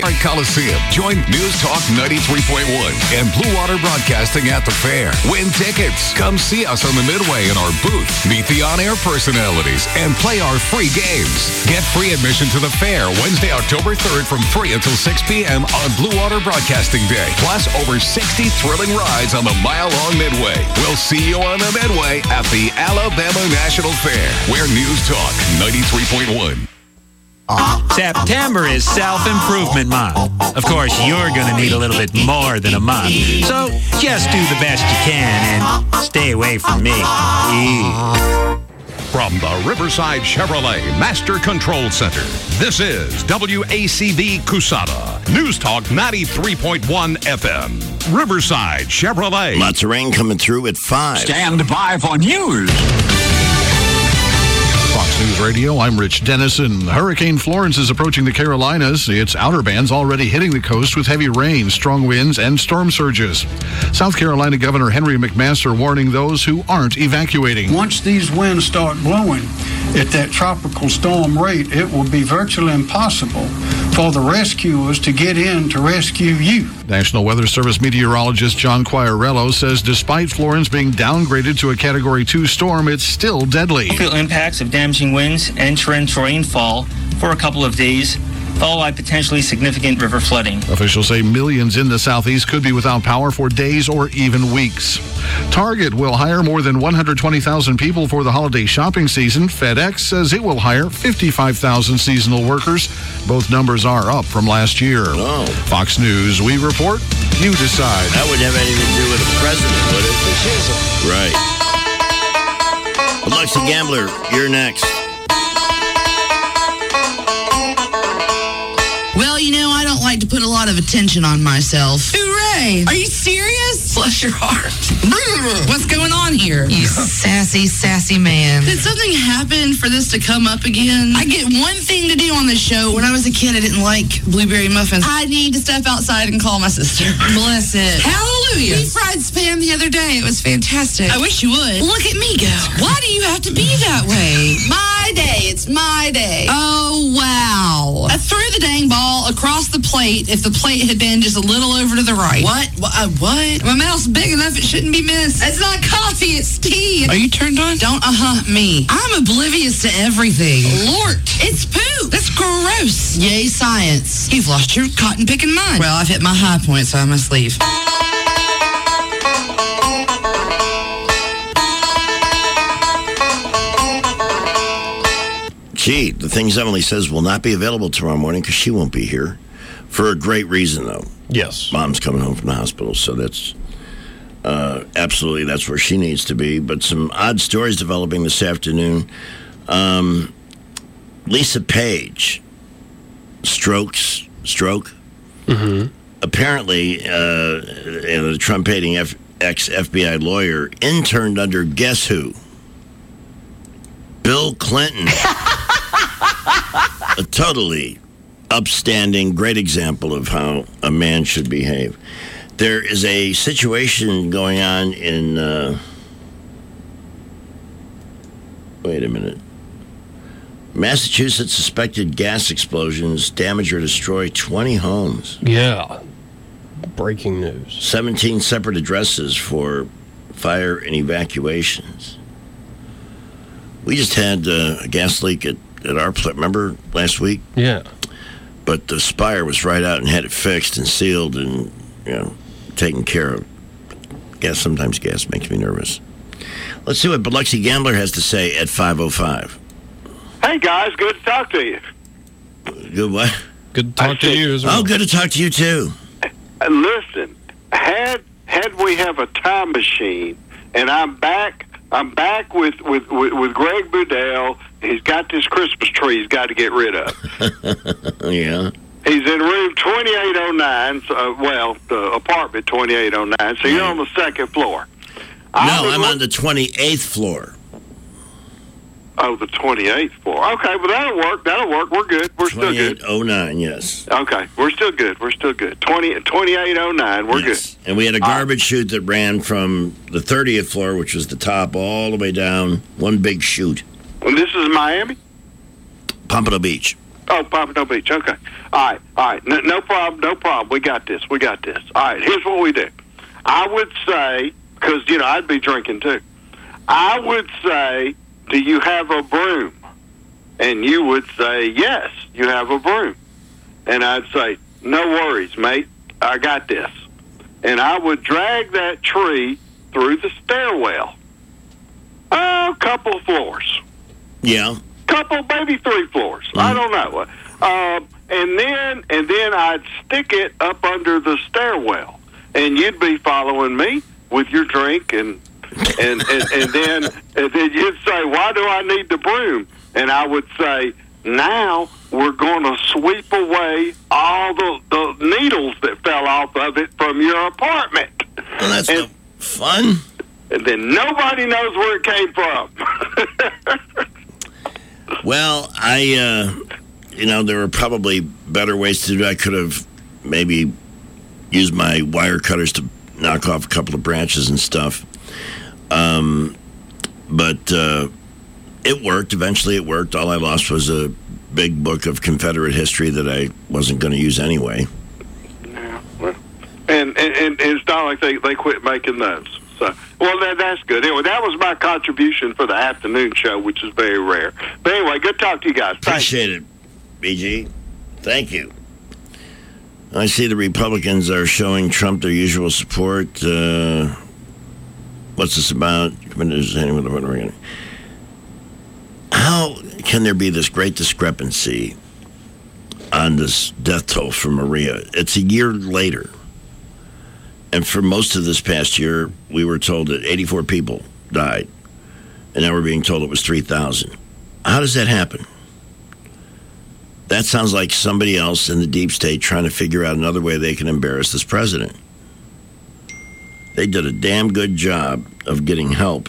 Coliseum. Join News Talk 93.1 and Blue Water Broadcasting at the fair. Win tickets. Come see us on the Midway in our booth. Meet the on-air personalities and play our free games. Get free admission to the fair Wednesday, October 3rd from 3 until 6 p.m. on Blue Water Broadcasting Day. Plus, over 60 thrilling rides on the mile-long Midway. We'll see you on the Midway at the Alabama National Fair, where News Talk 93.1. September is self-improvement month. Of course, you're going to need a little bit more than a month. So just do the best you can and stay away from me. From the Riverside Chevrolet Master Control Center, this is WACB Cusada, News Talk 93.1 FM. Riverside Chevrolet. Lots of rain coming through at 5. Stand by for news. Fox News Radio, I'm Rich Dennison. Hurricane Florence is approaching the Carolinas. Its outer bands already hitting the coast with heavy rain, strong winds, and storm surges. South Carolina Governor Henry McMaster warning those who aren't evacuating. Once these winds start blowing at that tropical storm rate, it will be virtually impossible for the rescuers to get in to rescue you. National Weather Service meteorologist John Quirello says despite Florence being downgraded to a Category 2 storm, it's still deadly. Feel impacts of damaging winds and torrential rainfall for a couple of days, followed by potentially significant river flooding. Officials say millions in the southeast could be without power for days or even weeks. Target will hire more than 120,000 people for the holiday shopping season. FedEx says it will hire 55,000 seasonal workers. Both numbers are up from last year. Oh. Fox News, we report, you decide. That wouldn't have anything to do with the president, would it? Right. Alexa Gambler, you're next. Well, you know, I don't like to put a lot of attention on myself. Hooray! Are you serious? Bless your heart. What's going on here? You sassy, sassy man. Did something happen for this to come up again? I get one thing to do on this show. When I was a kid, I didn't like blueberry muffins. I need to step outside and call my sister. Bless it. Hallelujah. We fried Spam the other day. It was fantastic. I wish you would. Look at me go. Why do you have to be that way? My day. It's my day. Oh, wow. I threw the dang ball across the plate if the plate had been just a little over to the right. What? What? My mouth's big enough it shouldn't be missed. It's not coffee, it's tea. Are you turned on? Don't me. I'm oblivious to everything. Lord, it's poop. That's gross. Yay, science. You've lost your cotton picking mind. Well, I've hit my high point, so I must leave. Gee, the things Emily says will not be available tomorrow morning because she won't be here. For a great reason, though. Yes. Mom's coming home from the hospital, so that's absolutely that's where she needs to be. But some odd stories developing this afternoon. Lisa Page, stroke. Mm-hmm. Apparently, the Trump-hating ex-FBI lawyer interned under guess who? Bill Clinton. A totally upstanding, great example of how a man should behave. There is a situation going on in... wait a minute. Massachusetts suspected gas explosions damage or destroy 20 homes. Yeah. Breaking news. 17 separate addresses for fire and evacuations. We just had a gas leak at our plant, remember, last week? Yeah. But the Spire was right out and had it fixed and sealed and, taken care of. Sometimes gas makes me nervous. Let's see what Biloxi Gambler has to say at 5:05. Hey, guys, good to talk to you. Good what? Good to talk to you as well. Oh, good to talk to you, too. Listen, had we have a time machine, and I'm back with Greg Budell. He's got this Christmas tree he's got to get rid of. Yeah. He's in room 2809, the apartment 2809, so you're on the second floor. I'm on the 28th floor. Oh, the 28th floor. Okay, well, that'll work. We're good. We're still good. 2809, yes. Okay, we're still good. 2809, we're good. And we had a garbage chute that ran from the 30th floor, which was the top, all the way down, one big chute. And this is Miami? Pompano Beach. Oh, Pompano Beach. Okay. All right. No problem. We got this. All right, here's what we do. I would say, because, I'd be drinking too. I would say, do you have a broom? And you would say, yes, you have a broom. And I'd say, no worries, mate. I got this. And I would drag that tree through the stairwell. A couple floors. Yeah. Maybe 3 floors. Mm-hmm. I don't know. And then I'd stick it up under the stairwell. And you'd be following me with your drink, and then you'd say, why do I need the broom? And I would say, now we're going to sweep away all the needles that fell off of it from your apartment. Well, that's no fun. And then nobody knows where it came from. Well, there were probably better ways to do it. I could have maybe used my wire cutters to knock off a couple of branches and stuff. But it worked. Eventually it worked. All I lost was a big book of Confederate history that I wasn't going to use anyway. Yeah, well, and it's not like they quit making those. So, well, that's good. Anyway, that was my contribution for the afternoon show, which is very rare. But anyway, good talk to you guys. Appreciate it, BG. Thank you. I see the Republicans are showing Trump their usual support. What's this about? How can there be this great discrepancy on this death toll for Maria? It's a year later. And for most of this past year, we were told that 84 people died. And now we're being told it was 3,000. How does that happen? That sounds like somebody else in the deep state trying to figure out another way they can embarrass this president. They did a damn good job of getting help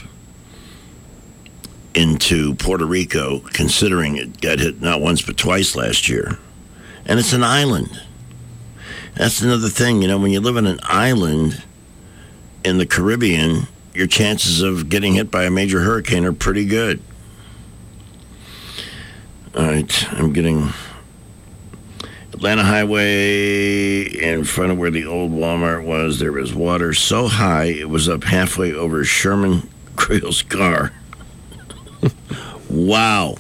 into Puerto Rico, considering it got hit not once but twice last year. And it's an island. That's another thing, when you live on an island in the Caribbean, your chances of getting hit by a major hurricane are pretty good. All right, I'm getting Atlanta Highway in front of where the old Walmart was. There was water so high it was up halfway over Sherman Creel's car. Wow.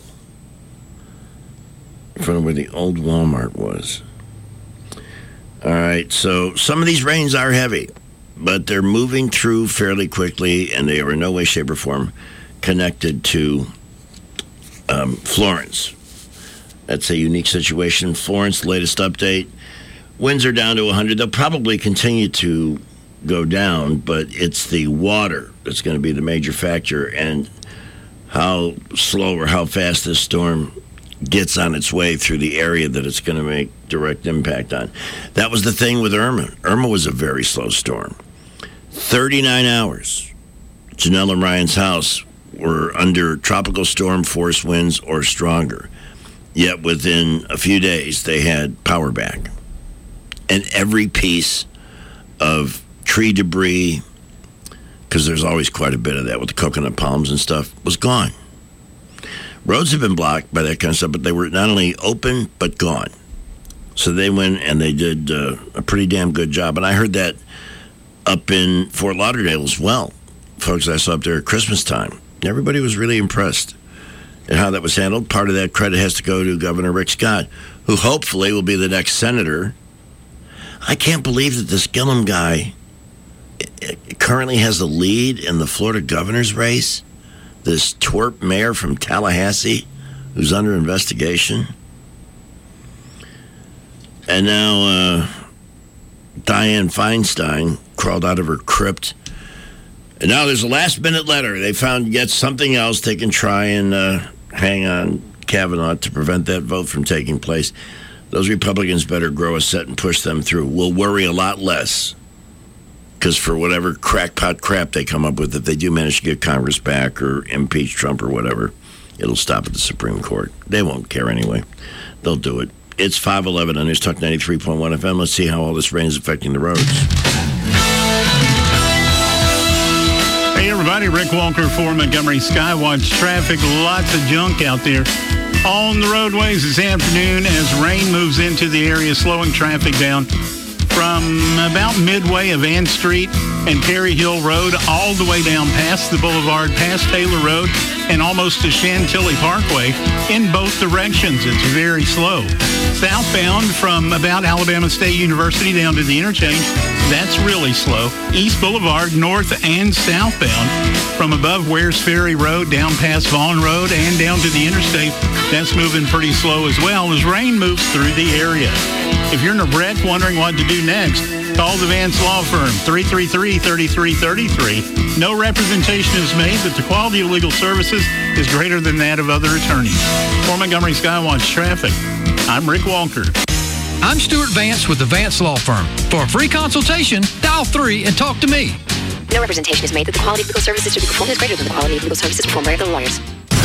In front of where the old Walmart was. All right, so some of these rains are heavy, but they're moving through fairly quickly, and they are in no way, shape, or form connected to Florence. That's a unique situation. Florence, latest update, winds are down to 100. They'll probably continue to go down, but it's the water that's going to be the major factor, and how slow or how fast this storm gets on its way through the area that it's going to make direct impact on. That was the thing with Irma. Irma was a very slow storm. 39 hours. Janelle and Ryan's house were under tropical storm force winds or stronger. Yet within a few days, they had power back. And every piece of tree debris, because there's always quite a bit of that with the coconut palms and stuff, was gone. Roads have been blocked by that kind of stuff, but they were not only open, but gone. So they went and they did a pretty damn good job. And I heard that up in Fort Lauderdale as well. Folks I saw up there at Christmas time. Everybody was really impressed at how that was handled. Part of that credit has to go to Governor Rick Scott, who hopefully will be the next senator. I can't believe that this Gillum guy currently has the lead in the Florida governor's race. This twerp mayor from Tallahassee who's under investigation. And now Dianne Feinstein crawled out of her crypt. And now there's a last-minute letter. They found yet something else they can try and hang on Kavanaugh to prevent that vote from taking place. Those Republicans better grow a set and push them through. We'll worry a lot less. Because for whatever crackpot crap they come up with, if they do manage to get Congress back or impeach Trump or whatever, it'll stop at the Supreme Court. They won't care anyway. They'll do it. It's 5:11 on News Talk 93.1 FM. Let's see how all this rain is affecting the roads. Hey, everybody. Rick Walker for Montgomery Skywatch Traffic. Lots of junk out there. On the roadways this afternoon as rain moves into the area, slowing traffic down from about midway of Ann Street and Perry Hill Road all the way down past the boulevard, past Taylor Road, and almost to Chantilly Parkway in both directions. It's very slow. Southbound from about Alabama State University down to the interchange, that's really slow. East Boulevard, north and southbound from above Wares Ferry Road down past Vaughn Road and down to the interstate, that's moving pretty slow as well as rain moves through the area. If you're in a wreck wondering what to do next, call the Vance Law Firm, 333-3333. No representation is made that the quality of legal services is greater than that of other attorneys. For Montgomery Skywatch Traffic, I'm Rick Walker. I'm Stuart Vance with the Vance Law Firm. For a free consultation, dial 3 and talk to me. No representation is made that the quality of legal services to be performed is greater than the quality of legal services performed by other lawyers.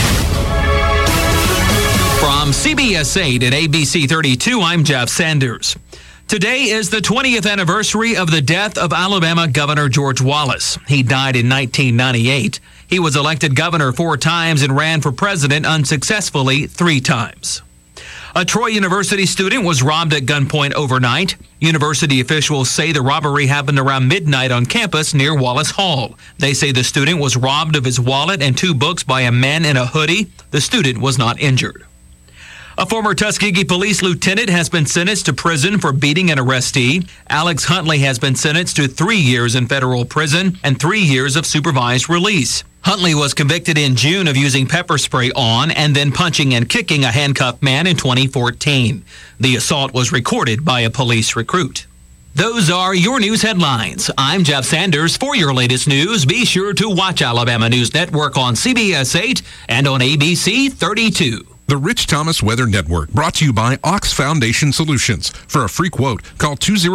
From CBS 8 at ABC 32, I'm Jeff Sanders. Today is the 20th anniversary of the death of Alabama Governor George Wallace. He died in 1998. He was elected governor 4 times and ran for president unsuccessfully 3 times. A Troy University student was robbed at gunpoint overnight. University officials say the robbery happened around midnight on campus near Wallace Hall. They say the student was robbed of his wallet and 2 books by a man in a hoodie. The student was not injured. A former Tuskegee police lieutenant has been sentenced to prison for beating an arrestee. Alex Huntley has been sentenced to 3 years in federal prison and 3 years of supervised release. Huntley was convicted in June of using pepper spray on and then punching and kicking a handcuffed man in 2014. The assault was recorded by a police recruit. Those are your news headlines. I'm Jeff Sanders. For your latest news, be sure to watch Alabama News Network on CBS 8 and on ABC 32. The Rich Thomas Weather Network, brought to you by Ox Foundation Solutions. For a free quote, call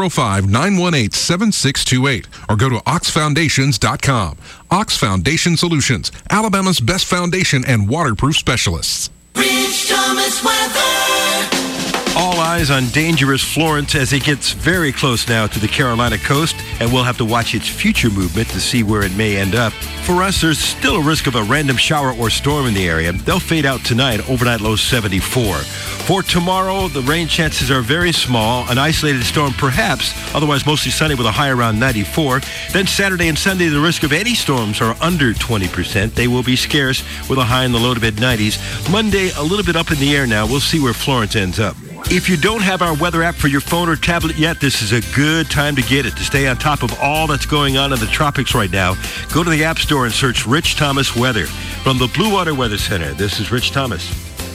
205-918-7628 or go to oxfoundations.com. Ox Foundation Solutions, Alabama's best foundation and waterproof specialists. Rich Thomas Weather. All eyes on dangerous Florence as it gets very close now to the Carolina coast, and we'll have to watch its future movement to see where it may end up. For us, there's still a risk of a random shower or storm in the area. They'll fade out tonight, overnight low 74. For tomorrow, the rain chances are very small. An isolated storm perhaps, otherwise mostly sunny with a high around 94. Then Saturday and Sunday, the risk of any storms are under 20%. They will be scarce with a high in the low to mid-90s. Monday, a little bit up in the air now. We'll see where Florence ends up. If you don't have our weather app for your phone or tablet yet, this is a good time to get it. To stay on top of all that's going on in the tropics right now, go to the App Store and search Rich Thomas Weather. From the Blue Water Weather Center, this is Rich Thomas.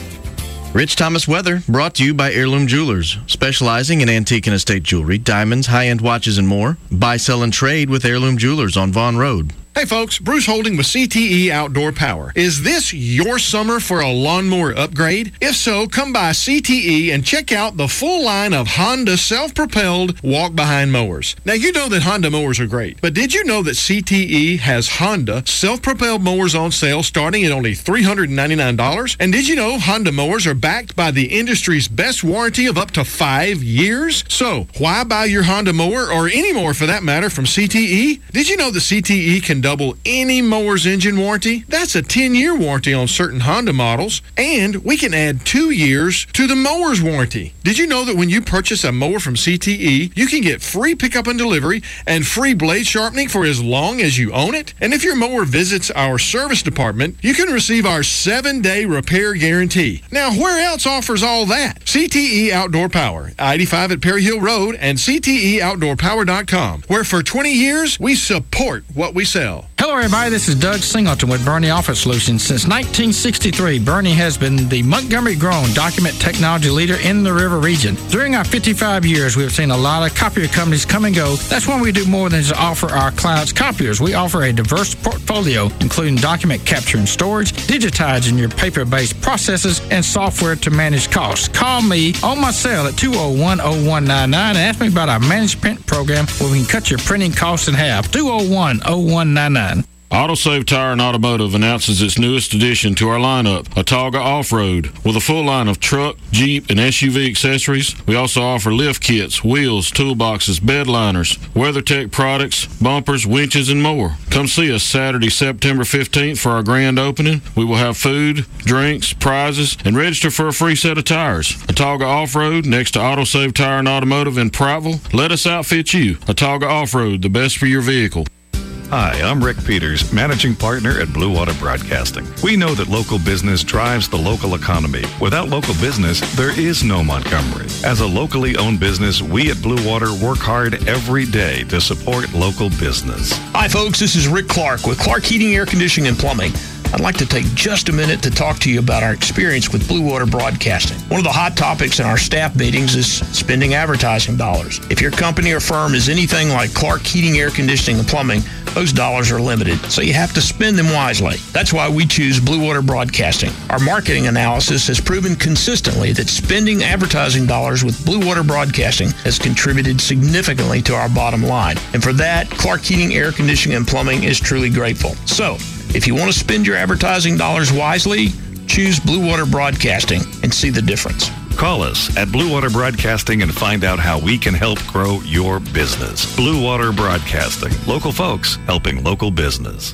Rich Thomas Weather, brought to you by Heirloom Jewelers, specializing in antique and estate jewelry, diamonds, high-end watches, and more. Buy, sell, and trade with Heirloom Jewelers on Vaughn Road. Hey folks, Bruce Holding with CTE Outdoor Power. Is this your summer for a lawnmower upgrade? If so, come by CTE and check out the full line of Honda self-propelled walk-behind mowers. Now you know that Honda mowers are great, but did you know that CTE has Honda self-propelled mowers on sale starting at only $399? And did you know Honda mowers are backed by the industry's best warranty of up to 5 years? So, why buy your Honda mower, or any mower for that matter, from CTE? Did you know that CTE can double any mower's engine warranty? That's a 10-year warranty on certain Honda models, and we can add 2 years to the mower's warranty. Did you know that when you purchase a mower from CTE, you can get free pickup and delivery and free blade sharpening for as long as you own it? And if your mower visits our service department, you can receive our 7-day repair guarantee. Now, where else offers all that? CTE Outdoor Power, I-85 at Perry Hill Road, and CTEOutdoorPower.com, where for 20 years, we support what we sell. Hello, everybody. This is Doug Singleton with Bernie Office Solutions. Since 1963, Bernie has been the Montgomery-grown document technology leader in the River region. During our 55 years, we have seen a lot of copier companies come and go. That's why we do more than just offer our clients copiers. We offer a diverse portfolio, including document capture and storage, digitizing your paper-based processes, and software to manage costs. Call me on my cell at 201-0199 and ask me about our managed print program where we can cut your printing costs in half. 201-0199. AutoSave Tire and Automotive announces its newest addition to our lineup, Atauga Off-Road. With a full line of truck, Jeep, and SUV accessories, we also offer lift kits, wheels, toolboxes, bed liners, WeatherTech products, bumpers, winches, and more. Come see us Saturday, September 15th for our grand opening. We will have food, drinks, prizes, and register for a free set of tires. Atauga Off-Road, next to AutoSave Tire and Automotive in Prattville. Let us outfit you. Atauga Off-Road, the best for your vehicle. Hi, I'm Rick Peters, managing partner at Blue Water Broadcasting. We know that local business drives the local economy. Without local business, there is no Montgomery. As a locally owned business, we at Blue Water work hard every day to support local business. Hi, folks. This is Rick Clark with Clark Heating, Air Conditioning, and Plumbing. I'd like to take just a minute to talk to you about our experience with Blue Water Broadcasting. One of the hot topics in our staff meetings is spending advertising dollars. If your company or firm is anything like Clark Heating, Air Conditioning, and Plumbing, those dollars are limited, so you have to spend them wisely. That's why we choose Blue Water Broadcasting. Our marketing analysis has proven consistently that spending advertising dollars with Blue Water Broadcasting has contributed significantly to our bottom line. And for that, Clark Heating, Air Conditioning, and Plumbing is truly grateful. So, if you want to spend your advertising dollars wisely, choose Blue Water Broadcasting and see the difference. Call us at Blue Water Broadcasting and find out how we can help grow your business. Blue Water Broadcasting. Local folks helping local business.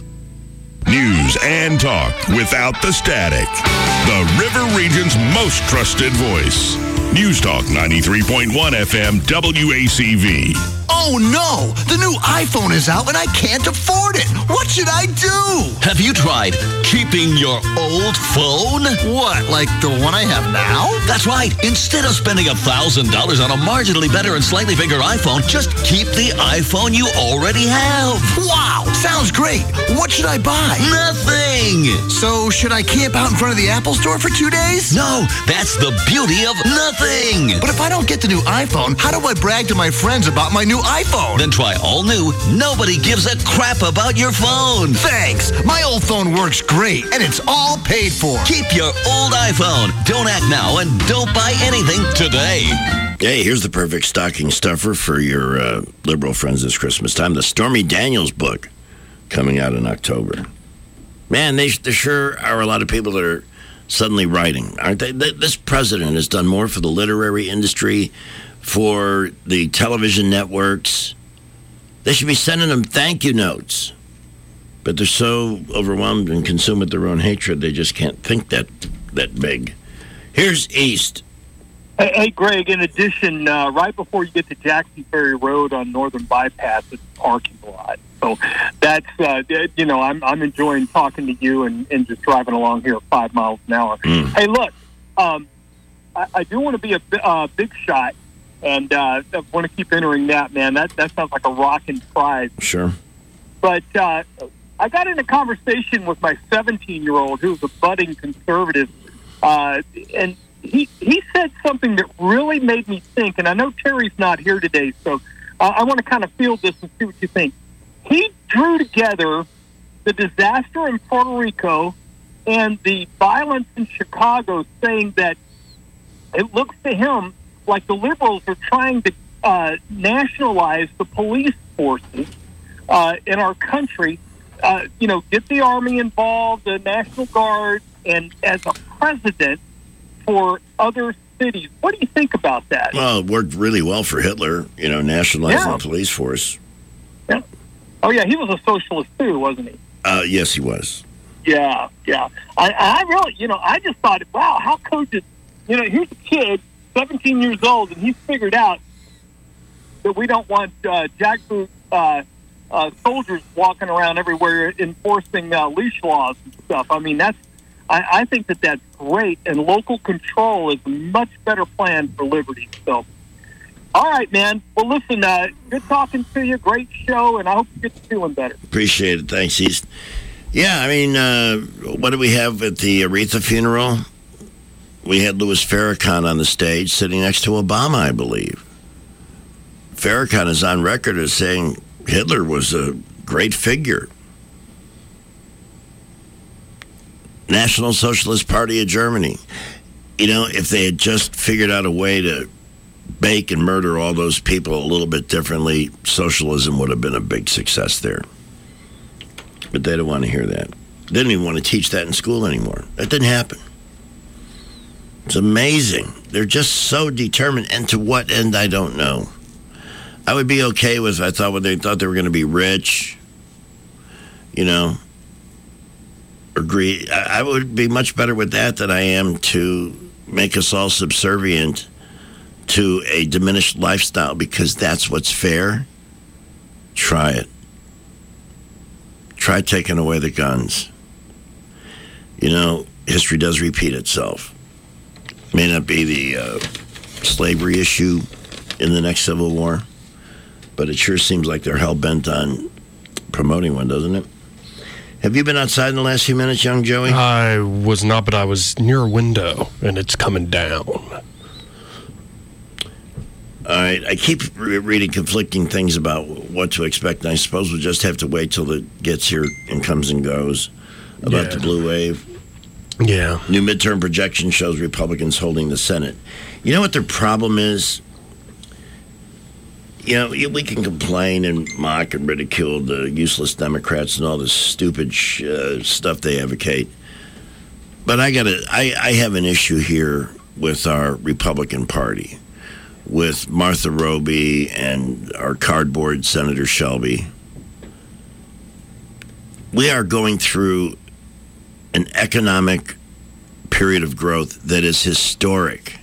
News and talk without the static. The River Region's most trusted voice. News Talk 93.1 FM WACV. Oh no! The new iPhone is out and I can't afford it! What should I do? Have you tried keeping your old phone? What, like the one I have now? That's right. Instead of spending $1,000 on a marginally better and slightly bigger iPhone, just keep the iPhone you already have. Wow! Sounds great! What should I buy? Nothing! So, should I camp out in front of the Apple Store for 2 days? No, that's the beauty of nothing! But if I don't get the new iPhone, how do I brag to my friends about my new iPhone? Then try all new. Nobody gives a crap about your phone. Thanks. My old phone works great, and it's all paid for. Keep your old iPhone. Don't act now and don't buy anything today. Hey, here's the perfect stocking stuffer for your liberal friends this Christmas time. The Stormy Daniels book coming out in October. Man, there sure are a lot of people that are suddenly writing, aren't they? This president has done more for the literary industry, for the television networks. They should be sending them thank you notes. But they're so overwhelmed and consumed with their own hatred, they just can't think that big. Here's East. Hey, Greg, in addition, right before you get to Jackson Ferry Road on Northern Bypass, it's a parking lot. So that's, I'm enjoying talking to you and just driving along here at 5 miles an hour. Hey, look, I do want to be a big shot, and I want to keep entering that, man. That sounds like a rocking prize. Sure. But I got in a conversation with my 17-year-old who's a budding conservative, and he said something that really made me think, and I know Terry's not here today, so I want to kind of field this and see what you think. He drew together the disaster in Puerto Rico and the violence in Chicago, saying that it looks to him like the liberals are trying to nationalize the police forces in our country, get the Army involved, the National Guard, and as a precedent for other cities. What do you think about that? Well, it worked really well for Hitler, nationalizing the police force. Yeah. Oh, yeah, he was a socialist too, wasn't he? Yes, he was. Yeah. I really, I just thought, wow, how could here's a kid, 17 years old, and he's figured out that we don't want jackboot soldiers walking around everywhere enforcing leash laws and stuff. I mean, I think that's great, and local control is a much better plan for liberty. So, all right, man. Well, listen, good talking to you. Great show, and I hope you get feeling better. Appreciate it. Thanks, East. Yeah, I mean, what did we have at the Aretha funeral? We had Louis Farrakhan on the stage sitting next to Obama, I believe. Farrakhan is on record as saying Hitler was a great figure. National Socialist Party of Germany. If they had just figured out a way to bake and murder all those people a little bit differently, socialism would have been a big success there. But they don't want to hear that. They don't even want to teach that in school anymore. That didn't happen. It's amazing. They're just so determined. And to what end, I don't know. I would be okay with, I thought, when they thought they were going to be rich, you know, or greed. I would be much better with that than I am to make us all subservient to a diminished lifestyle, because that's what's fair. Try it. Try taking away the guns. You know, history does repeat itself. May not be the slavery issue in the next Civil War, but it sure seems like they're hell-bent on promoting one, doesn't it? Have you been outside in the last few minutes, young Joey? I was not, but I was near a window, and it's coming down. All right, I keep reading conflicting things about what to expect, and I suppose we'll just have to wait till it gets here and comes and goes about the blue wave. Yeah. New midterm projection shows Republicans holding the Senate. You know what their problem is? You know, we can complain and mock and ridicule the useless Democrats and all this stupid stuff they advocate. But I have an issue here with our Republican Party, with Martha Roby and our cardboard Senator Shelby. We are going through an economic period of growth that is historic.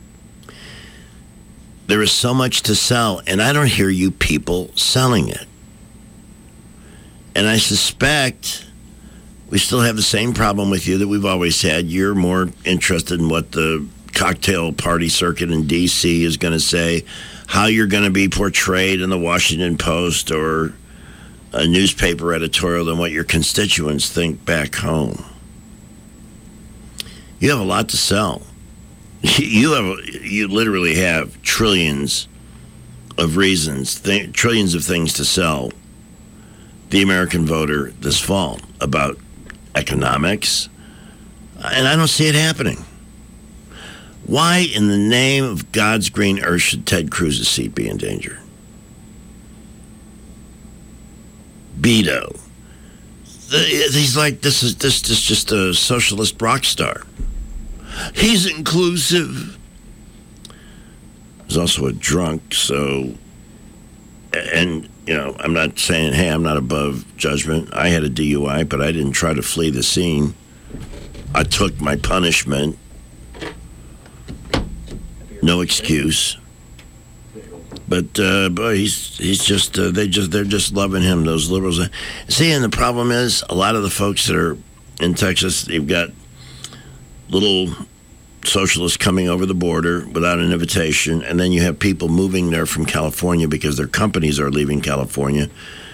There is so much to sell, and I don't hear you people selling it. And I suspect we still have the same problem with you that we've always had. You're more interested in what the cocktail party circuit in D.C. is going to say, how you're going to be portrayed in the Washington Post or a newspaper editorial than what your constituents think back home. You have a lot to sell. You literally have trillions of reasons, trillions of things to sell the American voter this fall about economics, and I don't see it happening. Why in the name of God's green earth should Ted Cruz's seat be in danger? Beto. He's like, this is just a socialist rock star. He's inclusive. He's also a drunk, so, and, you know, I'm not saying, hey, I'm not above judgment. I had a DUI, but I didn't try to flee the scene. I took my punishment. No excuse. But boy, he's just they're just loving him, those liberals. See, and the problem is a lot of the folks that are in Texas, you've got little socialists coming over the border without an invitation, and then you have people moving there from California because their companies are leaving California.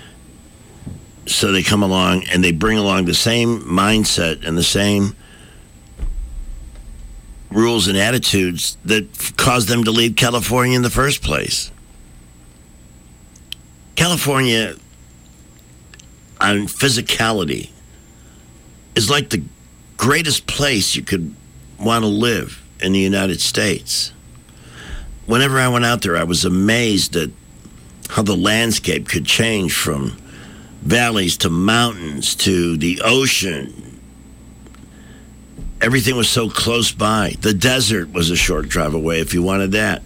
So they come along and they bring along the same mindset and the same rules and attitudes that caused them to leave California in the first place. California, on physicality, is like the greatest place you could want to live in the United States. Whenever I went out there, I was amazed at how the landscape could change from valleys to mountains to the ocean. Everything was so close by. The desert was a short drive away if you wanted that.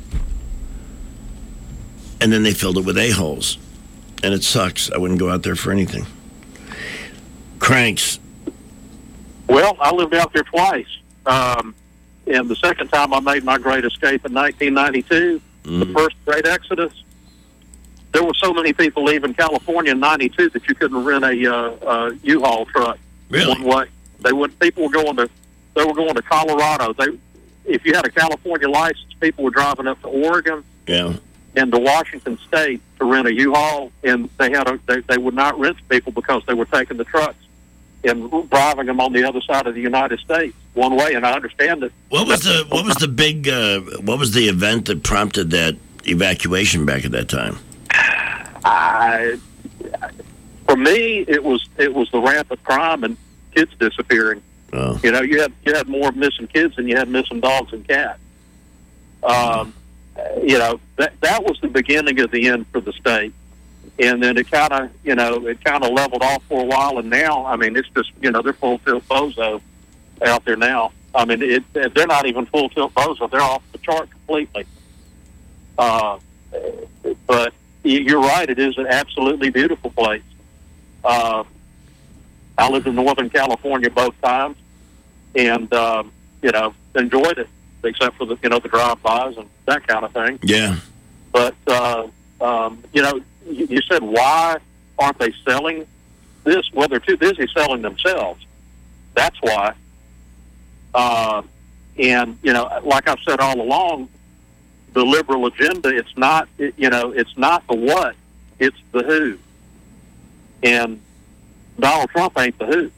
And then they filled it with a-holes. And it sucks. I wouldn't go out there for anything. Cranks. Well, I lived out there twice. And the second time I made my great escape in 1992, the first great exodus, there were so many people leaving California in 92 that you couldn't rent a U-Haul truck. Really? One way. People were going to Colorado. If you had a California license, people were driving up to Oregon and to Washington State to rent a U-Haul, and they would not rent to people because they were taking the trucks and driving them on the other side of the United States one way. And I understand it. What was the event that prompted that evacuation back at that time? For me, it was the rampant crime and kids disappearing. Oh. You know, you had more missing kids than you had missing dogs and cats. You know, that was the beginning of the end for the state. and then it kind of leveled off for a while, and now, I mean, it's just, they're full tilt bozo out there now. I mean, they're not even full tilt bozo; they're off the chart completely. But you're right; it is an absolutely beautiful place. I lived in Northern California both times, and enjoyed it, except for the drive-bys and that kind of thing. Yeah. But you said, why aren't they selling this? Well, they're too busy selling themselves. That's why. And like I've said all along, the liberal agenda, it's not the what, it's the who. And Donald Trump ain't the who.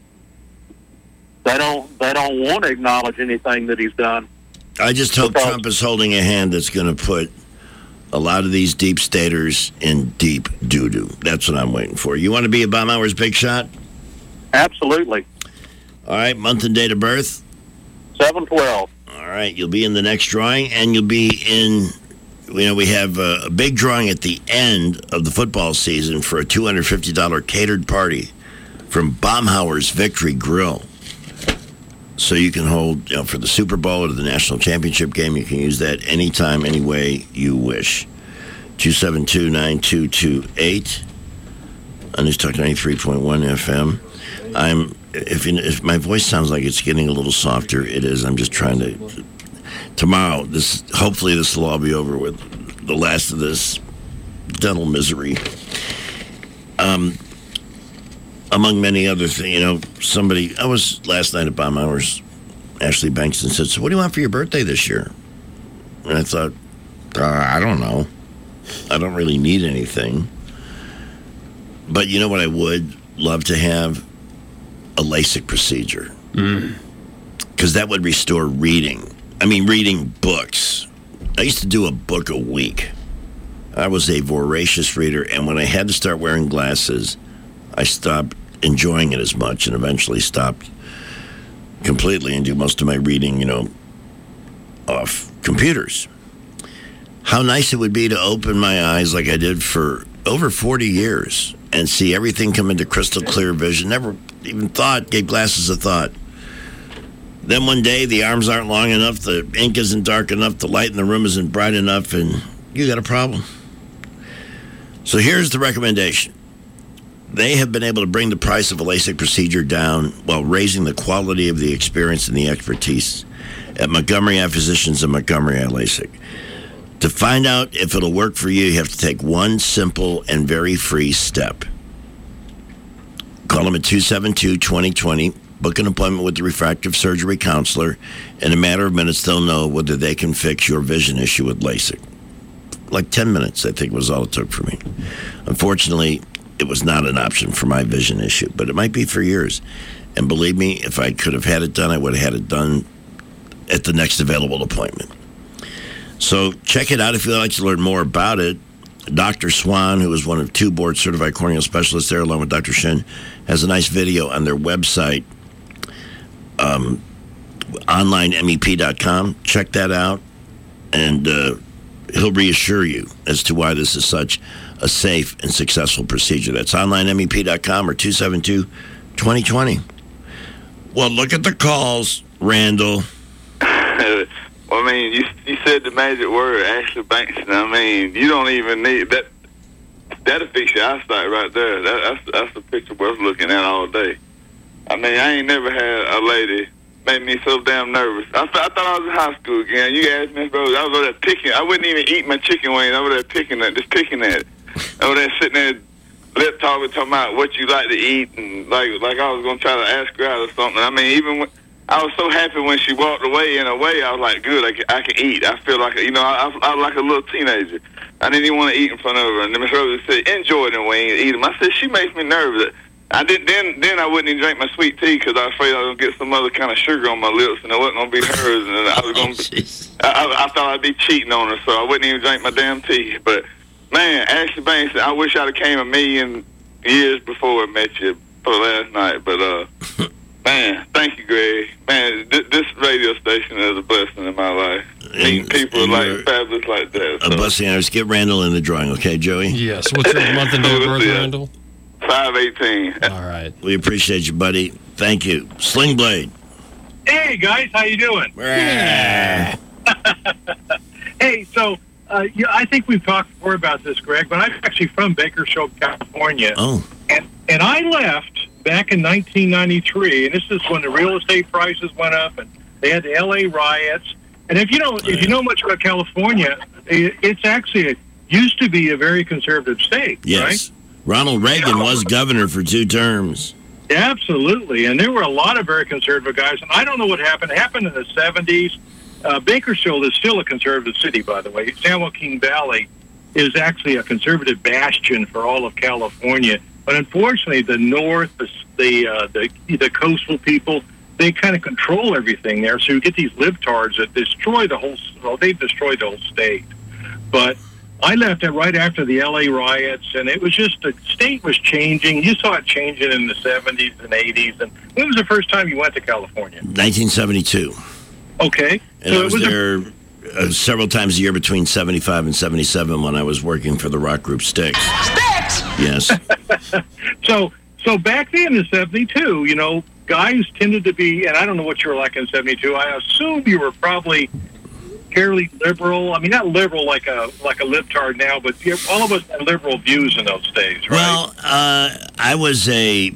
They don't want to acknowledge anything that he's done. I just hope Trump is holding a hand that's going to put a lot of these deep staters in deep doo-doo. That's what I'm waiting for. You want to be a Baumhower's big shot? Absolutely. All right, month and date of birth? 7/12. All right, you'll be in the next drawing, and you'll be in, we have a big drawing at the end of the football season for a $250 catered party from Baumhower's Victory Grill. So you can hold, for the Super Bowl or the national championship game, you can use that anytime, any way you wish. 272-9228 on News Talk 93.1 FM. If my voice sounds like it's getting a little softer, it is. I'm just trying to. Tomorrow, hopefully this will all be over with, the last of this dental misery. Among many other things, I was last night at Baumhower's, Ashley Bankston said, so what do you want for your birthday this year? And I thought, I don't know. I don't really need anything. But you know what I would love to have? A LASIK procedure. Because that would restore reading. I mean, reading books. I used to do a book a week. I was a voracious reader, and when I had to start wearing glasses, I stopped enjoying it as much and eventually stopped completely and do most of my reading, off computers. How nice it would be to open my eyes like I did for over 40 years and see everything come into crystal clear vision. Never even gave glasses a thought. Then one day, the arms aren't long enough, the ink isn't dark enough, the light in the room isn't bright enough, and you got a problem. So here's the recommendation. They have been able to bring the price of a LASIK procedure down while raising the quality of the experience and the expertise at Montgomery Eye Physicians and Montgomery Eye LASIK. To find out if it'll work for you have to take one simple and very free step. Call them at 272-2020. Book an appointment with the refractive surgery counselor. In a matter of minutes, they'll know whether they can fix your vision issue with LASIK. Like 10 minutes, I think, was all it took for me. Unfortunately, it was not an option for my vision issue, but it might be for yours. And believe me, if I could have had it done, I would have had it done at the next available appointment. So check it out if you'd like to learn more about it. Dr. Swan, who is one of 2 board-certified corneal specialists there, along with Dr. Shin, has a nice video on their website, onlinemep.com. Check that out, and he'll reassure you as to why this is such a safe and successful procedure. That's onlinemep.com or 272-2020. Well, look at the calls, Randall. Well, I mean, you said the magic word, Ashley Bankston. I mean, you don't even need that. That'll fix your eyesight right there. That's the picture worth looking at all day. I mean, I ain't never had a lady make me so damn nervous. I thought I was in high school again. You asked me, bro, I was over there picking. I wouldn't even eat my chicken wings. I was over there picking at it. Over there sitting there, lip talking about what you like to eat, and like I was gonna try to ask her out or something. I mean, even when I was so happy when she walked away. In a way, I was like, good, I can eat. I feel like, I was like a little teenager. I didn't even want to eat in front of her. And then Miss Rose said, enjoy them wings, eat them. I said, she makes me nervous. I did. Then I wouldn't even drink my sweet tea because I was afraid I was gonna get some other kind of sugar on my lips, and it wasn't gonna be hers. And I was gonna. I thought I'd be cheating on her, so I wouldn't even drink my damn tea. But man, Ashley Banks, I wish I'd have came a million years before I met you for last night. But Man, thank you, Greg. Man, this radio station is a blessing in my life. Meeting people like fabulous like that. A blessing. Let's get Randall in the drawing, okay, Joey? Yes. What's your month and day of birth, Randall? 5/18. All right. We appreciate you, buddy. Thank you. Sling Blade. Hey, guys. How you doing? Hey, so I think we've talked before about this, Greg, but I'm actually from Bakersfield, California. Oh. And I left back in 1993, and this is when the real estate prices went up, and they had the L.A. riots. And if you know much about California, it's actually used to be a very conservative state, Yes. right? Ronald Reagan was governor for 2 terms. Absolutely, and there were a lot of very conservative guys, and I don't know what happened. It happened in the 70s. Bakersfield is still a conservative city, by the way. San Joaquin Valley is actually a conservative bastion for all of California. But unfortunately, the north, the coastal people, they kind of control everything there. So you get these libtards that destroy the whole. Well, they've destroyed the whole state. But I left it right after the L.A. riots, and it was just the state was changing. You saw it changing in the 70s and 80s. And when was the first time you went to California? 1972. Okay. And I was there several times a year between 75 and 77 when I was working for the rock group Styx. Styx! Yes. So back then in 72, guys tended to be, and I don't know what you were like in 72. I assume you were probably fairly liberal. I mean, not liberal like a libtard now, but all of us had liberal views in those days, right? Well, I was a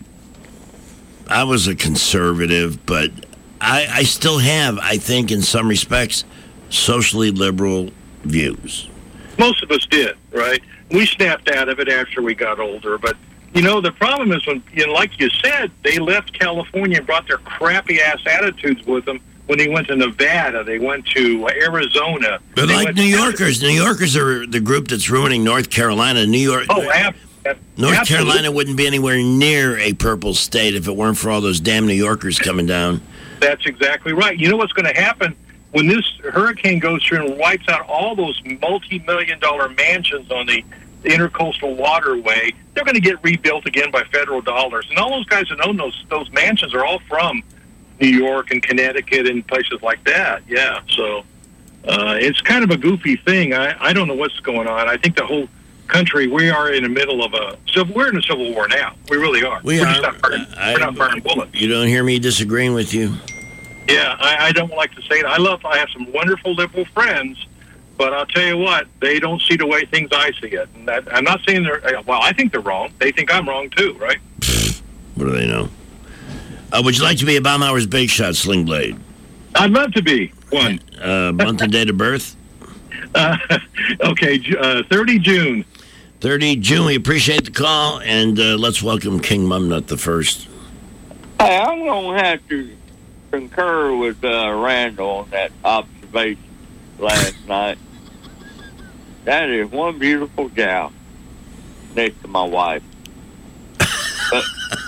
conservative, but I still have, I think, in some respects, socially liberal views. Most of us did, right? We snapped out of it after we got older, but the problem is when, like you said, they left California and brought their crappy-ass attitudes with them when they went to Nevada. They went to Arizona. But like New Yorkers. New Yorkers are the group that's ruining North Carolina. New York. Oh, North Carolina wouldn't be anywhere near a purple state if it weren't for all those damn New Yorkers coming down. That's exactly right. You know what's going to happen when this hurricane goes through and wipes out all those multi-million-dollar mansions on the intercoastal waterway? They're going to get rebuilt again by federal dollars. And all those guys that own those mansions are all from New York and Connecticut and places like that. Yeah, so it's kind of a goofy thing. I don't know what's going on. I think the whole country, we are in the middle of we're in a civil war now. We really are. We're just not burning bullets. You don't hear me disagreeing with you? Yeah, I don't like to say it. I have some wonderful liberal friends, but I'll tell you what, they don't see the way things I see it. And I'm not saying I think they're wrong. They think I'm wrong too, right? What do they know? Would you like to be a Baumhower's Big Shot, Sling Blade? I'd love to be one. Month and date of birth? Okay, 30 June. 30 June. We appreciate the call, and let's welcome King Mumnut the first. Hey, I'm going to have to concur with Randall on that observation last night. That is one beautiful gal next to my wife. But,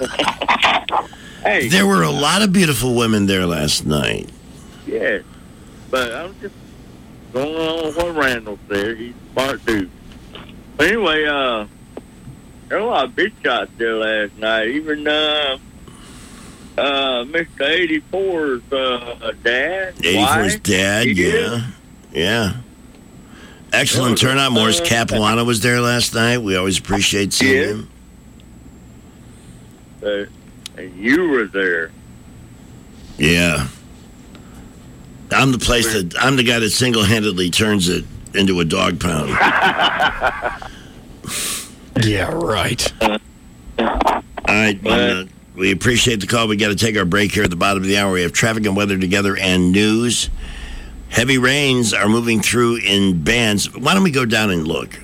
hey, there were a lot of beautiful women there last night. Yes, but I'm just going on with what Randall said. He's a smart dude. But anyway, there were a lot of big shots there last night. Even Mr. 84's dad. 84's dad, yeah. Excellent turnout. Morris Capuano was there last night. We always appreciate seeing him. And you were there. Yeah. I'm the guy that single-handedly turns it into a dog pound. Yeah, right. All right, we appreciate the call. We got to take our break here at the bottom of the hour. We have traffic and weather together and news. Heavy rains are moving through in bands. Why don't we go down and look?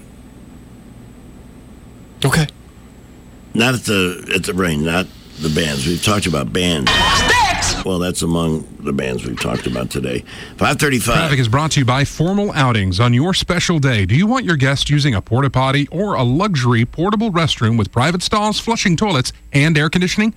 Okay. Not at the rain, not the bands. We've talked about bands. Well, that's among the bands we've talked about today. 5:35. Traffic is brought to you by Formal Outings. On your special day, do you want your guests using a porta potty or a luxury portable restroom with private stalls, flushing toilets, and air conditioning?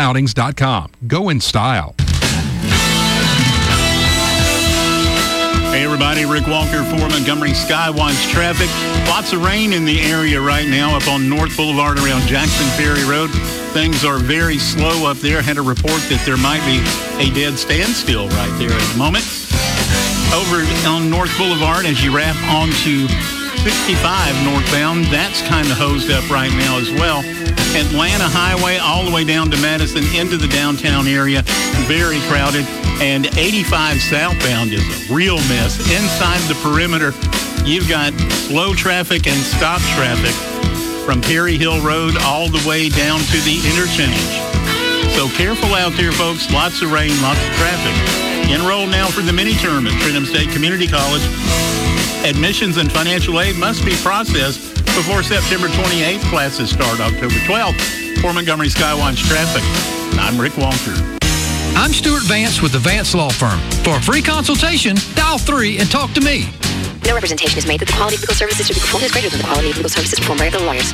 FormalOutings.com. Go in style. Hey everybody, Rick Walker for Montgomery Skywatch Traffic. Lots of rain in the area right now up on North Boulevard around Jackson Ferry Road. Things are very slow up there. Had a report that there might be a dead standstill right there at the moment. Over on North Boulevard, as you wrap onto 65 northbound, that's kind of hosed up right now as well. Atlanta Highway all the way down to Madison into the downtown area, very crowded. And 85 southbound is a real mess. Inside the perimeter, you've got slow traffic and stop traffic from Perry Hill Road all the way down to the interchange. So careful out there, folks. Lots of rain, lots of traffic. Enroll now for the mini-term at Trentham State Community College. Admissions and financial aid must be processed before September 28th. Classes start October 12th. For Montgomery Skywatch Traffic, I'm Rick Walker. I'm Stuart Vance with the Vance Law Firm. For a free consultation, dial 3 and talk to me. No representation is made that the quality of legal services to be performed is greater than the quality of legal services performed by other lawyers.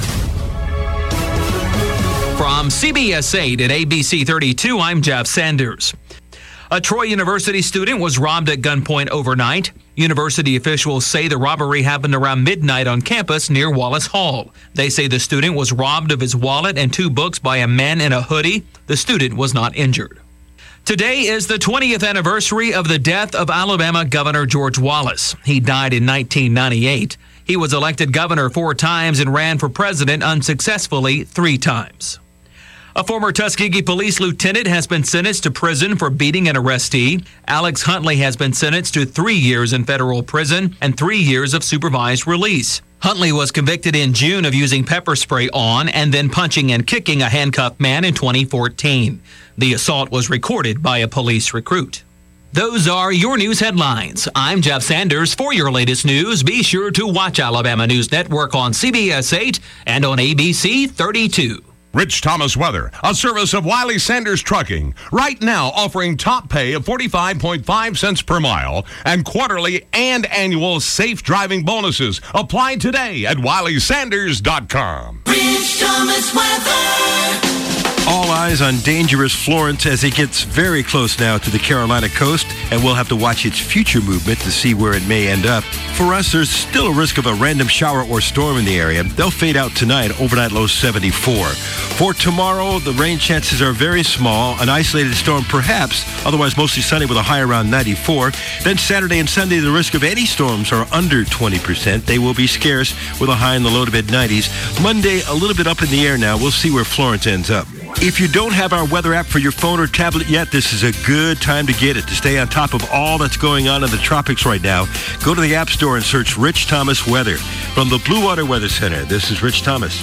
From CBS 8 at ABC 32, I'm Jeff Sanders. A Troy University student was robbed at gunpoint overnight. University officials say the robbery happened around midnight on campus near Wallace Hall. They say the student was robbed of his wallet and 2 books by a man in a hoodie. The student was not injured. Today is the 20th anniversary of the death of Alabama Governor George Wallace. He died in 1998. He was elected governor 4 times and ran for president unsuccessfully 3 times. A former Tuskegee police lieutenant has been sentenced to prison for beating an arrestee. Alex Huntley has been sentenced to 3 years in federal prison and 3 years of supervised release. Huntley was convicted in June of using pepper spray on and then punching and kicking a handcuffed man in 2014. The assault was recorded by a police recruit. Those are your news headlines. I'm Jeff Sanders. For your latest news, be sure to watch Alabama News Network on CBS 8 and on ABC 32. Rich Thomas Weather, a service of Wiley Sanders Trucking, right now offering top pay of 45.5 cents per mile and quarterly and annual safe driving bonuses. Apply today at WileySanders.com. Rich Thomas Weather. All eyes on dangerous Florence as it gets very close now to the Carolina coast, and we'll have to watch its future movement to see where it may end up. For us, there's still a risk of a random shower or storm in the area. They'll fade out tonight, overnight low 74. For tomorrow, the rain chances are very small. An isolated storm perhaps, otherwise mostly sunny with a high around 94. Then Saturday and Sunday, the risk of any storms are under 20%. They will be scarce with a high in the low to mid-90s. Monday, a little bit up in the air now. We'll see where Florence ends up. If you don't have our weather app for your phone or tablet yet, this is a good time to get it. To stay on top of all that's going on in the tropics right now, go to the App Store and search Rich Thomas Weather. From the Blue Water Weather Center, this is Rich Thomas.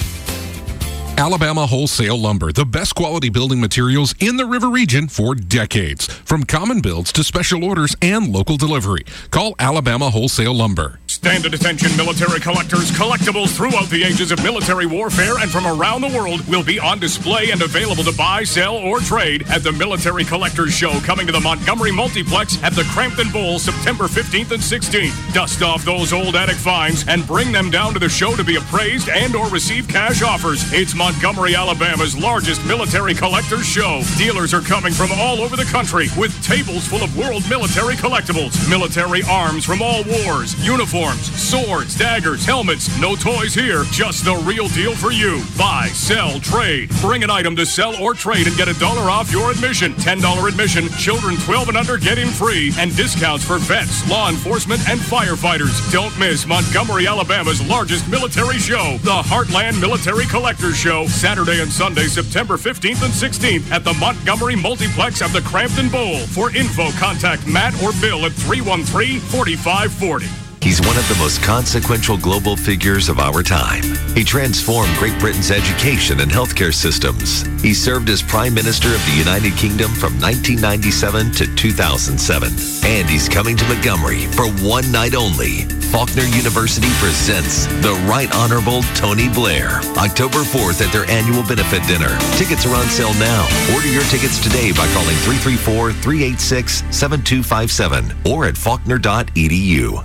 Alabama Wholesale Lumber, the best quality building materials in the River Region for decades. From common builds to special orders and local delivery. Call Alabama Wholesale Lumber. Stand at attention, military collectors. Collectibles throughout the ages of military warfare and from around the world will be on display and available to buy, sell, or trade at the Military Collectors Show coming to the Montgomery Multiplex at the Crampton Bowl September 15th and 16th. Dust off those old attic finds and bring them down to the show to be appraised and or receive cash offers. It's Montgomery, Alabama's largest military collectors show. Dealers are coming from all over the country with tables full of world military collectibles, military arms from all wars, uniforms, swords, daggers, helmets. No toys here, just the real deal for you. Buy, sell, trade. Bring an item to sell or trade and get $1 off your admission. $10 admission, children 12 and under get in free, and discounts for vets, law enforcement, and firefighters. Don't miss Montgomery, Alabama's largest military show, the Heartland Military Collectors Show, Saturday and Sunday, September 15th and 16th at the Montgomery Multiplex at the Crampton Bowl. For info, contact Matt or Bill at 313-4540. He's one of the most consequential global figures of our time. He transformed Great Britain's education and healthcare systems. He served as Prime Minister of the United Kingdom from 1997 to 2007. And he's coming to Montgomery for one night only. Faulkner University presents the Right Honorable Tony Blair, October 4th at their annual benefit dinner. Tickets are on sale now. Order your tickets today by calling 334-386-7257 or at faulkner.edu.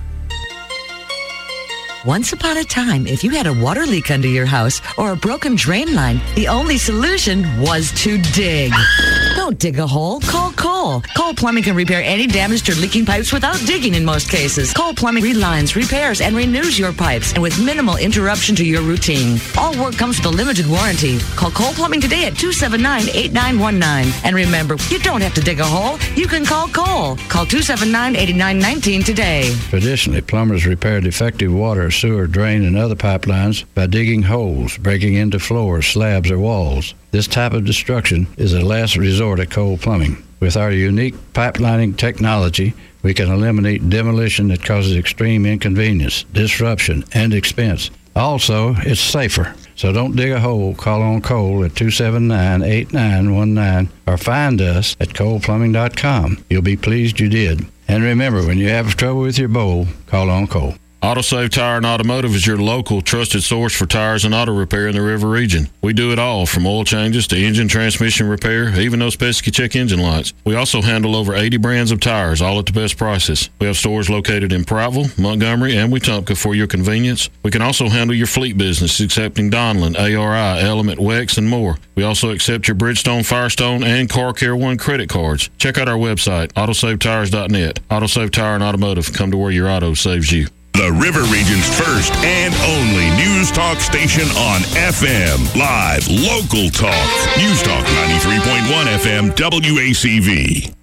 Once upon a time, if you had a water leak under your house or a broken drain line, the only solution was to dig. Don't dig a hole. Call Cole. Cole Plumbing can repair any damaged or leaking pipes without digging in most cases. Cole Plumbing relines, repairs, and renews your pipes, and with minimal interruption to your routine. All work comes with a limited warranty. Call Cole Plumbing today at 279-8919. And remember, you don't have to dig a hole. You can call Cole. Call 279-8919 today. Traditionally, plumbers repair defective water, sewer, drain, and other pipelines by digging holes, breaking into floors, slabs, or walls. This type of destruction is a last resort at Cole Plumbing. With our unique pipelining technology, we can eliminate demolition that causes extreme inconvenience, disruption, and expense. Also, it's safer. So don't dig a hole. Call on Cole at 279-8919 or find us at coleplumbing.com. You'll be pleased you did. And remember, when you have trouble with your bowl, call on Cole. AutoSave Tire and Automotive is your local trusted source for tires and auto repair in the River region. We do it all, from oil changes to engine transmission repair, even those pesky check engine lights. We also handle over 80 brands of tires, all at the best prices. We have stores located in Prattville, Montgomery, and Wetumpka for your convenience. We can also handle your fleet business, accepting Donlin, ARI, Element, Wex, and more. We also accept your Bridgestone, Firestone, and Car Care One credit cards. Check out our website, autosavetires.net. AutoSave Tire and Automotive. Come to where your auto saves you. The River Region's first and only news talk station on FM. Live, local talk. News Talk 93.1 FM, WACV.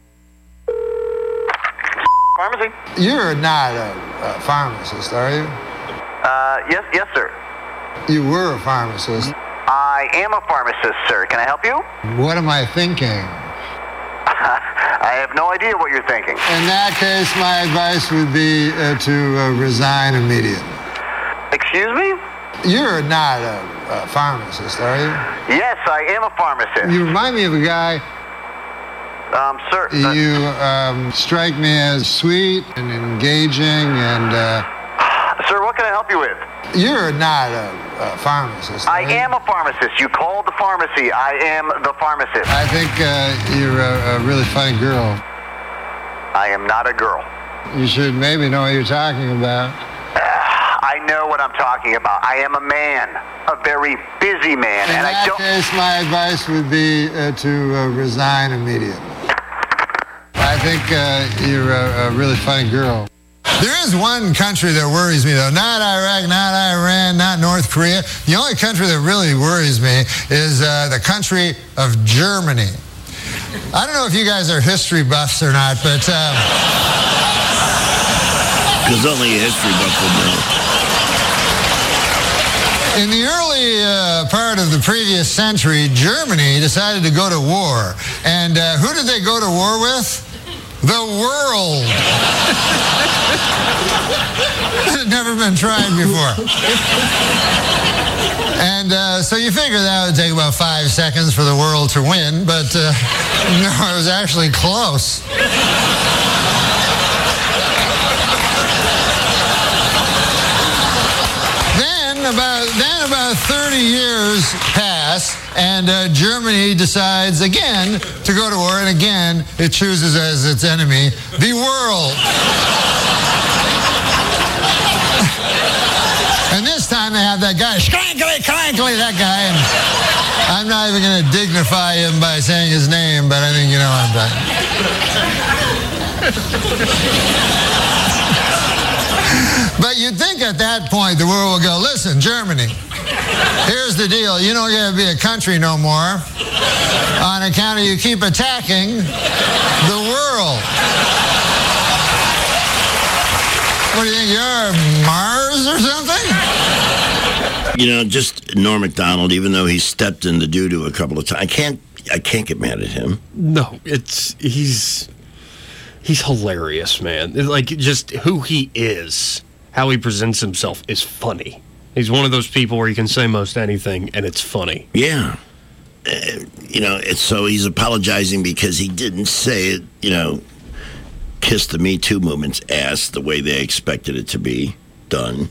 Pharmacy. You're not a pharmacist, are you? Yes, sir. You were a pharmacist. I am a pharmacist, sir. Can I help you? What am I thinking? I have no idea what you're thinking. In that case, my advice would be to resign immediately. Excuse me? You're not a pharmacist, are you? Yes, I am a pharmacist. You remind me of a guy. Sir. You strike me as sweet and engaging and... Sir, what can I help you with? You're not a pharmacist. I am a pharmacist. You called the pharmacy. I am the pharmacist. I think you're a really funny girl. I am not a girl. You should maybe know what you're talking about. I know what I'm talking about. I am a man, a very busy man, and I don't... In that case, my advice would be to resign immediately. I think you're a really funny girl. There is one country that worries me, though. Not Iraq, not Iran, not North Korea. The only country that really worries me is the country of Germany. I don't know if you guys are history buffs or not, but... Because only a history buff would know. In the early part of the previous century, Germany decided to go to war. And who did they go to war with? The world. It had never been tried before. And so you figure that would take about 5 seconds for the world to win, but no, it was actually close. Then about 30 years pass, and Germany decides again to go to war, and again it chooses as its enemy the world. And this time they have that guy, Schrankly, that guy, and I'm not even going to dignify him by saying his name, but I think you know what I'm talking. But you'd think at that point the world will go, listen, Germany, here's the deal. You don't get to be a country no more on account of you keep attacking the world. What do you think, you're Mars or something? You know, just Norm Macdonald, even though he stepped in the doo-doo a couple of times, I can't get mad at him. No, he's hilarious, man. Like, just who he is, how he presents himself is funny. He's one of those people where you can say most anything, and it's funny. Yeah. You know, so he's apologizing because he didn't say it, you know, kiss the Me Too movement's ass the way they expected it to be done.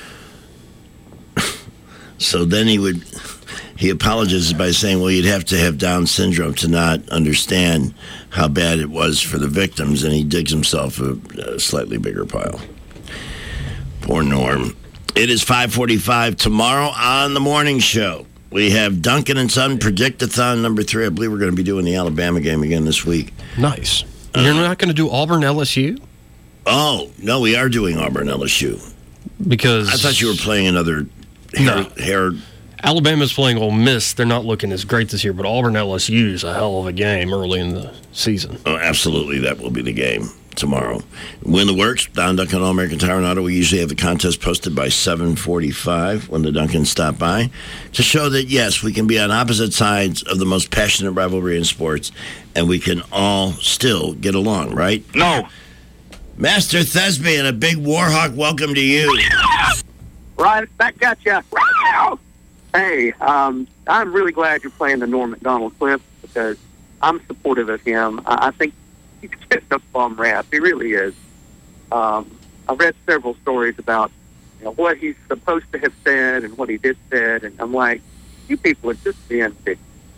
So then he apologizes by saying, well, you'd have to have Down syndrome to not understand how bad it was for the victims, and he digs himself a slightly bigger pile. Poor Norm. It is 5:45 tomorrow on the morning show. We have Duncan and Son Predict-a-thon number 3. I believe we're going to be doing the Alabama game again this week. Nice. You're not going to do Auburn LSU? Oh, no, we are doing Auburn LSU. Because I thought you were playing another hair. Alabama's playing Ole Miss. They're not looking as great this year, but Auburn LSU is a hell of a game early in the season. Oh, absolutely. That will be the game tomorrow. When the works, Don Duncan All-American Tire and Auto, we usually have the contest posted by 7:45 when the Duncans stop by to show that, yes, we can be on opposite sides of the most passionate rivalry in sports, and we can all still get along, right? No. Master Thespian, a big Warhawk, welcome to you. Right, that got you. Hey, I'm really glad you're playing the Norm Macdonald clip because I'm supportive of him. I think he's getting a bum rap. He really is. I've read several stories about what he's supposed to have said and what he did said, and I'm like, you people are just being picky.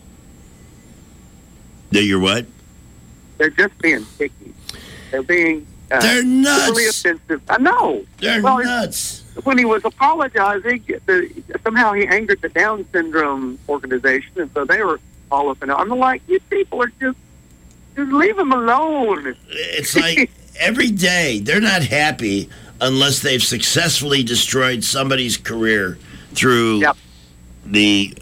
You're what? They're just being picky. They're being they're nuts. Really offensive. I know. They're nuts. When he was apologizing, somehow he angered the Down syndrome organization, and so they were all up and down. I'm like, you people are just leave them alone. It's like every day they're not happy unless they've successfully destroyed somebody's career through the,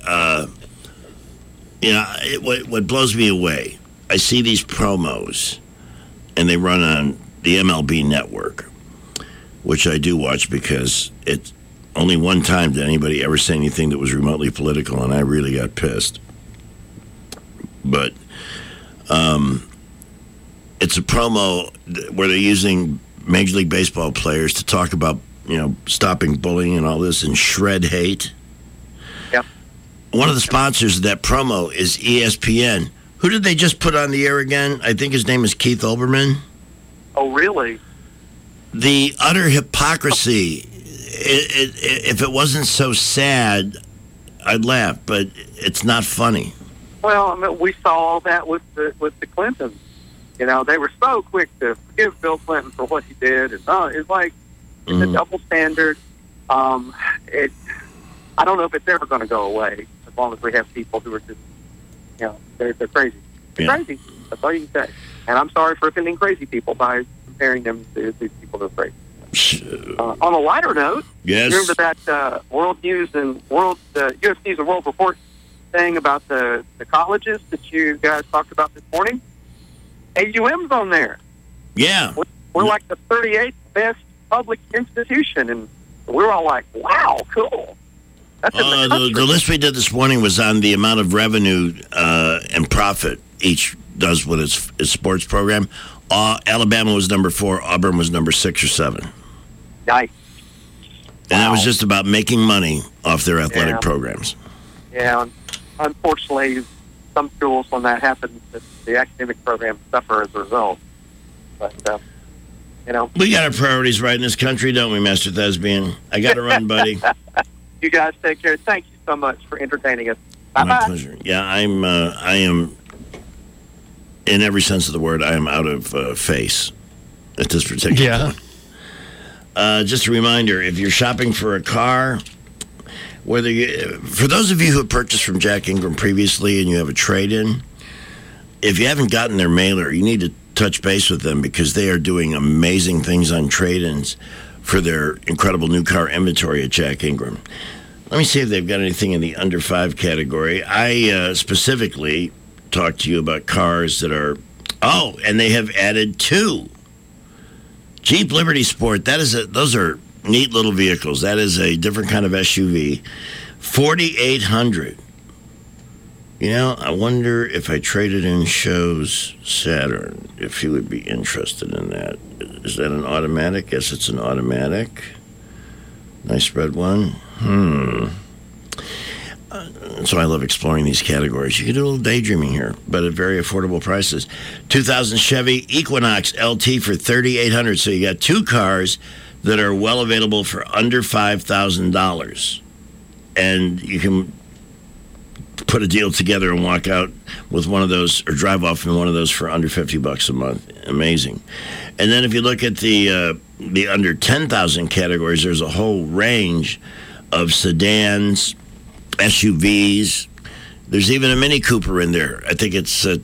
what blows me away. I see these promos, and they run on the MLB network, which I do watch because it's only one time did anybody ever say anything that was remotely political, and I really got pissed. But it's a promo where they're using Major League Baseball players to talk about, stopping bullying and all this and shred hate. Yep. One of the sponsors of that promo is ESPN. Who did they just put on the air again? I think his name is Keith Olbermann. Oh, really? The utter hypocrisy. If it wasn't so sad, I'd laugh, but it's not funny. Well, I mean, we saw all that with the Clintons. They were so quick to forgive Bill Clinton for what he did, and it's like it's a double standard. I don't know if it's ever going to go away as long as we have people who are just, they're crazy. They're crazy. That's all you can say. And I'm sorry for offending crazy people by comparing them to these people that are crazy. On a lighter note, yes. Remember that World News and UFC's and World Report thing about the colleges that you guys talked about this morning? AUM's on there. Yeah. We're like the 38th best public institution, and we're all like, wow, cool. That's the list we did this morning was on the amount of revenue and profit each does with its sports program. Alabama was number 4. Auburn was number 6 or 7. Nice. And that was just about making money off their athletic programs. Yeah. Unfortunately, some schools, when that happens, the academic programs suffer as a result. But, we got our priorities right in this country, don't we, Master Thespian? I got to run, buddy. You guys take care. Thank you so much for entertaining us. Bye-bye. My pleasure. Yeah, I am, in every sense of the word, I am out of face at this particular point. Just a reminder, if you're shopping for a car, for those of you who have purchased from Jack Ingram previously and you have a trade-in, if you haven't gotten their mailer, you need to touch base with them because they are doing amazing things on trade-ins for their incredible new car inventory at Jack Ingram. Let me see if they've got anything in the under 5 category. I specifically talked to you about cars that are... Oh, and they have added 2. Jeep Liberty Sport, those are neat little vehicles. That is a different kind of SUV. 4,800. I wonder if I traded in Show's Saturn, if he would be interested in that. Is that an automatic? Yes, it's an automatic. Nice red one. So I love exploring these categories. You can do a little daydreaming here, but at very affordable prices. 2000 Chevy Equinox LT for $3,800. So you got 2 cars that are well available for under $5,000. And you can put a deal together and walk out with one of those or drive off in one of those for under $50 a month. Amazing. And then if you look at the under 10,000 categories, there's a whole range of sedans, SUVs. There's even a Mini Cooper in there. I think it's at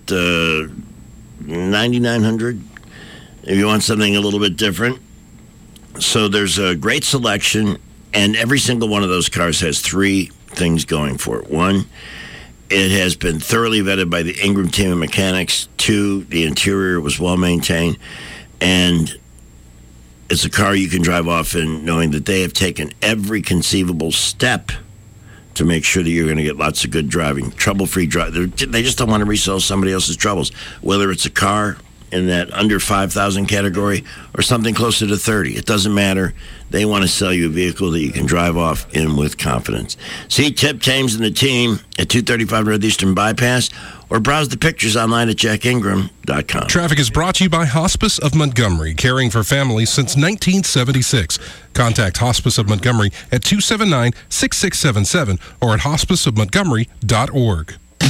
$9,900 if you want something a little bit different. So there's a great selection, and every single one of those cars has three things going for it. One, it has been thoroughly vetted by the Ingram team of mechanics. Two, the interior was well maintained, and it's a car you can drive off in knowing that they have taken every conceivable step to make sure that you're going to get lots of good driving, trouble-free drive. They just don't want to resell somebody else's troubles, whether it's a car in that under 5,000 category or something closer to 30. It doesn't matter. They want to sell you a vehicle that you can drive off in with confidence. See Tip Thames and the team at 235 Northeastern Bypass, or browse the pictures online at jackingram.com. Traffic is brought to you by Hospice of Montgomery, caring for families since 1976. Contact Hospice of Montgomery at 279-6677 or at hospiceofmontgomery.org.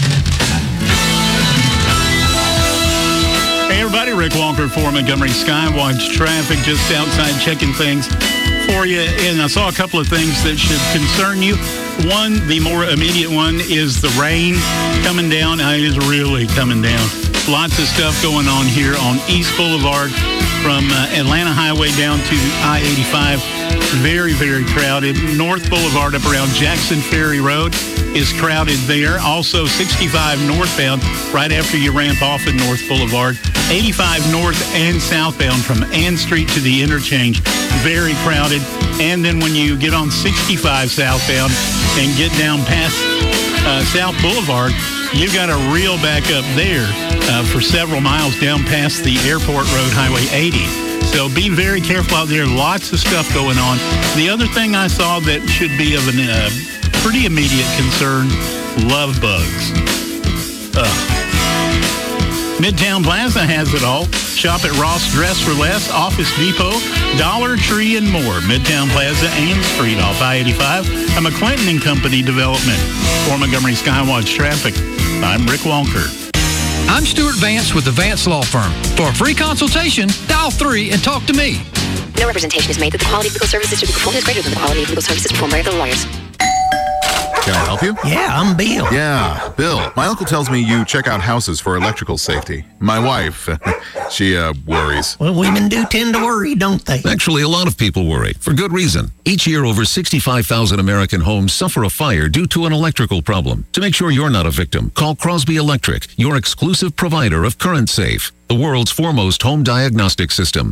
Hey everybody, Rick Walker for Montgomery Skywatch Traffic, just outside checking things for you. And I saw a couple of things that should concern you. One, the more immediate one, is the rain coming down. It is really coming down. Lots of stuff going on here on East Boulevard from Atlanta Highway down to I-85. Very, very crowded. North Boulevard up around Jackson Ferry Road is crowded there. Also 65 northbound right after you ramp off at North Boulevard. 85 north and southbound from Ann Street to the interchange. Very crowded. And then when you get on 65 southbound and get down past South Boulevard, you've got a real backup there for several miles down past the Airport Road, Highway 80. So be very careful out there. Lots of stuff going on. The other thing I saw that should be of a pretty immediate concern, love bugs. Midtown Plaza has it all. Shop at Ross Dress for Less, Office Depot, Dollar Tree, and more. Midtown Plaza, Ames Street off I-85. A McClinton & Company development. For Montgomery Skywatch Traffic, I'm Rick Walker. I'm Stuart Vance with the Vance Law Firm. For a free consultation, dial 3 and talk to me. No representation is made that the quality of legal services to be performed is greater than the quality of legal services performed by other lawyers. Can I help you? Yeah, I'm Bill. Yeah, Bill. My uncle tells me you check out houses for electrical safety. My wife, she worries. Well, women do tend to worry, don't they? Actually, a lot of people worry, for good reason. Each year, over 65,000 American homes suffer a fire due to an electrical problem. To make sure you're not a victim, call Crosby Electric, your exclusive provider of Current Safe, the world's foremost home diagnostic system.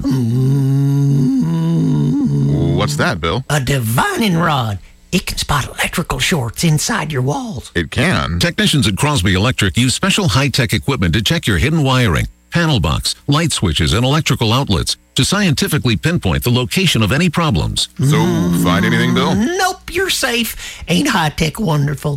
What's that, Bill? A divining rod. It can spot electrical shorts inside your walls. It can? Technicians at Crosby Electric use special high-tech equipment to check your hidden wiring, panel box, light switches, and electrical outlets to scientifically pinpoint the location of any problems. So, find anything, Bill? Nope, you're safe. Ain't high-tech wonderful?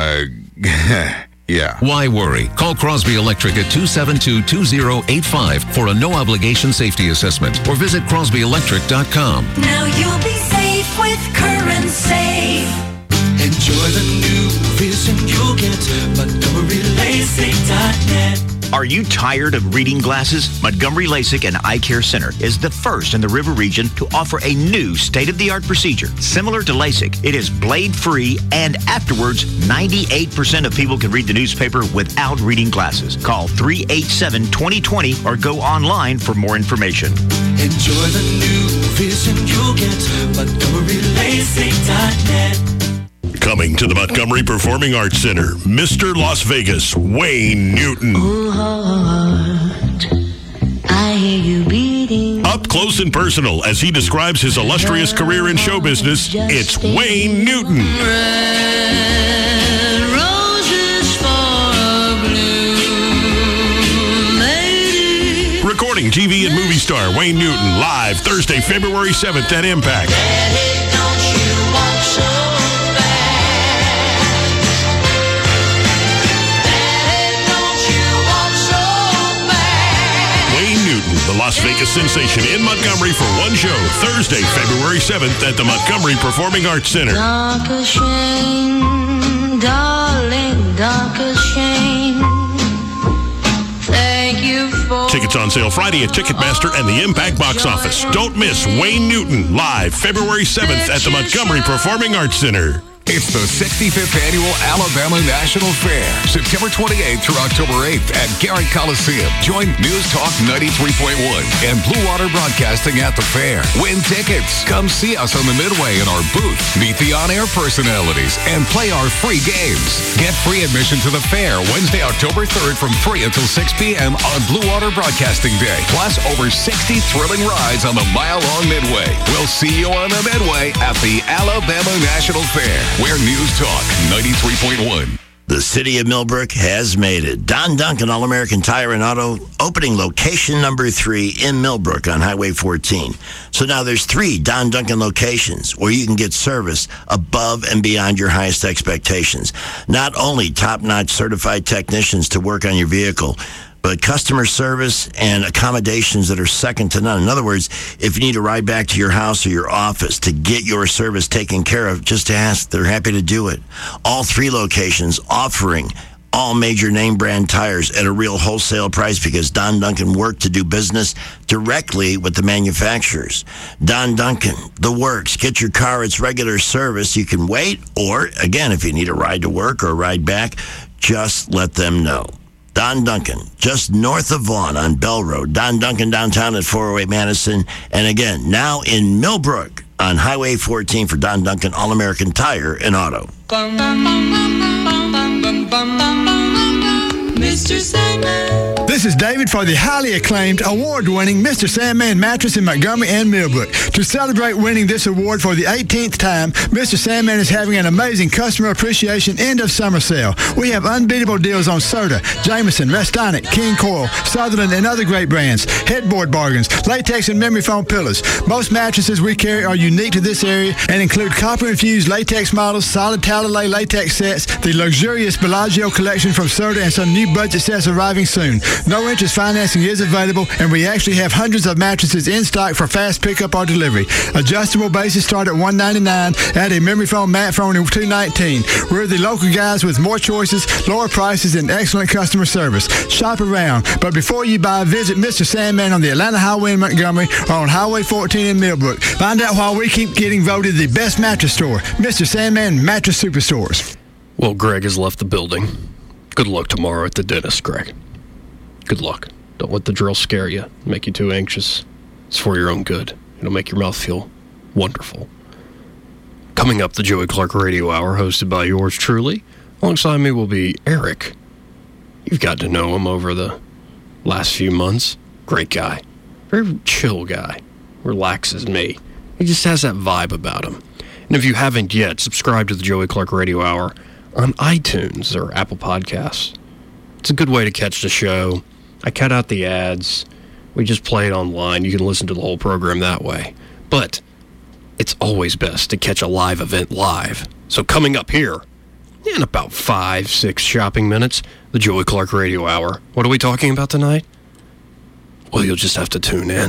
Yeah. Why worry? Call Crosby Electric at 272-2085 for a no-obligation safety assessment or visit crosbyelectric.com. Now you'll be safe with Current Safe. Enjoy the new vision you'll get. MontgomeryLASIK.net. Are you tired of reading glasses? Montgomery LASIK and Eye Care Center is the first in the River region to offer a new state-of-the-art procedure. Similar to LASIK, it is blade-free, and afterwards, 98% of people can read the newspaper without reading glasses. Call 387-2020 or go online for more information. Enjoy the new vision you'll get. MontgomeryLASIK.net. Coming to the Montgomery Performing Arts Center, Mr. Las Vegas, Wayne Newton. Oh, heart, I hear you beating. Up close and personal as he describes his illustrious career in show business, it's Wayne Newton. Red roses for a blue lady. Recording TV and movie star Wayne Newton live Thursday, February 7th at Impact. Don't you walk so The Las Vegas sensation in Montgomery for one show, Thursday, February 7th at the Montgomery Performing Arts Center. Dark as shame, darling, dark as shame. Thank you for... Tickets on sale Friday at Ticketmaster and the Impact box office. Don't miss Wayne Newton live February 7th at the Montgomery Performing Arts Center. It's the 65th Annual Alabama National Fair, September 28th through October 8th at Garrett Coliseum. Join News Talk 93.1 and Blue Water Broadcasting at the fair. Win tickets. Come see us on the Midway in our booth. Meet the on-air personalities and play our free games. Get free admission to the fair Wednesday, October 3rd from 3 until 6 p.m. on Blue Water Broadcasting Day. Plus over 60 thrilling rides on the mile-long Midway. We'll see you on the Midway at the Alabama National Fair, where News Talk 93.1. The city of Millbrook has made it. Don Duncan, All-American Tire and Auto, opening location number 3 in Millbrook on Highway 14. So now there's 3 Don Duncan locations where you can get service above and beyond your highest expectations. Not only top-notch certified technicians to work on your vehicle, but customer service and accommodations that are second to none. In other words, if you need to ride back to your house or your office to get your service taken care of, just ask. They're happy to do it. All 3 locations offering all major name brand tires at a real wholesale price because Don Duncan worked to do business directly with the manufacturers. Don Duncan, the works. Get your car its regular service. You can wait, or again, if you need a ride to work or a ride back, just let them know. Don Duncan, just north of Vaughan on Bell Road. Don Duncan downtown at 408 Madison. And again, now in Millbrook on Highway 14 for Don Duncan, All-American Tire and Auto. Mr. Sandman. This is David for the highly acclaimed, award-winning Mr. Sandman mattress in Montgomery and Millbrook. To celebrate winning this award for the 18th time, Mr. Sandman is having an amazing customer appreciation end-of-summer sale. We have unbeatable deals on Serta, Jameson, Restonic, King Coil, Sutherland, and other great brands. Headboard bargains, latex and memory foam pillows. Most mattresses we carry are unique to this area and include copper-infused latex models, solid Talalay latex sets, the luxurious Bellagio collection from Serta, and some new budget sets arriving soon. No interest financing is available, and we actually have hundreds of mattresses in stock for fast pickup or delivery. Adjustable bases start at $199. Add a memory foam mat phone at $219. We're the local guys with more choices, lower prices, and excellent customer service. Shop around, but before you buy, visit Mr. Sandman on the Atlanta Highway in Montgomery or on Highway 14 in Millbrook. Find out why we keep getting voted the best mattress store. Mr. Sandman Mattress Superstores. Well, Greg has left the building. Good luck tomorrow at the dentist, Greg. Good luck. Don't let the drill scare you, make you too anxious. It's for your own good. It'll make your mouth feel wonderful. Coming up, the Joey Clark Radio Hour, hosted by yours truly. Alongside me will be Eric. You've got to know him over the last few months. Great guy. Very chill guy. Relaxes me. He just has that vibe about him. And if you haven't yet, subscribe to the Joey Clark Radio Hour on iTunes or Apple Podcasts. It's a good way to catch the show. I cut out the ads. We just play it online. You can listen to the whole program that way. But it's always best to catch a live event live. So coming up here, in about 5-6 shopping minutes, the Joey Clark Radio Hour. What are we talking about tonight? Well, you'll just have to tune in.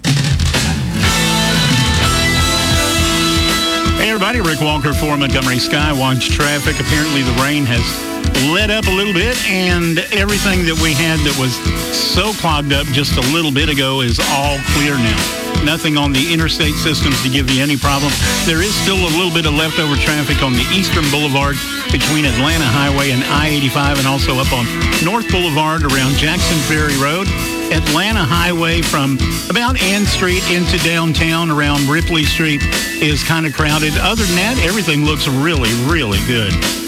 Hey everybody, Rick Walker for Montgomery Skywatch Traffic. Apparently the rain has let up a little bit, and everything that we had that was so clogged up just a little bit ago is all clear now. Nothing on the interstate systems to give you any problem. There is still a little bit of leftover traffic on the Eastern Boulevard between Atlanta Highway and I-85, and also up on North Boulevard around Jackson Ferry Road. Atlanta Highway from about Ann Street into downtown around Ripley Street is kind of crowded. Other than that, everything looks really, really good.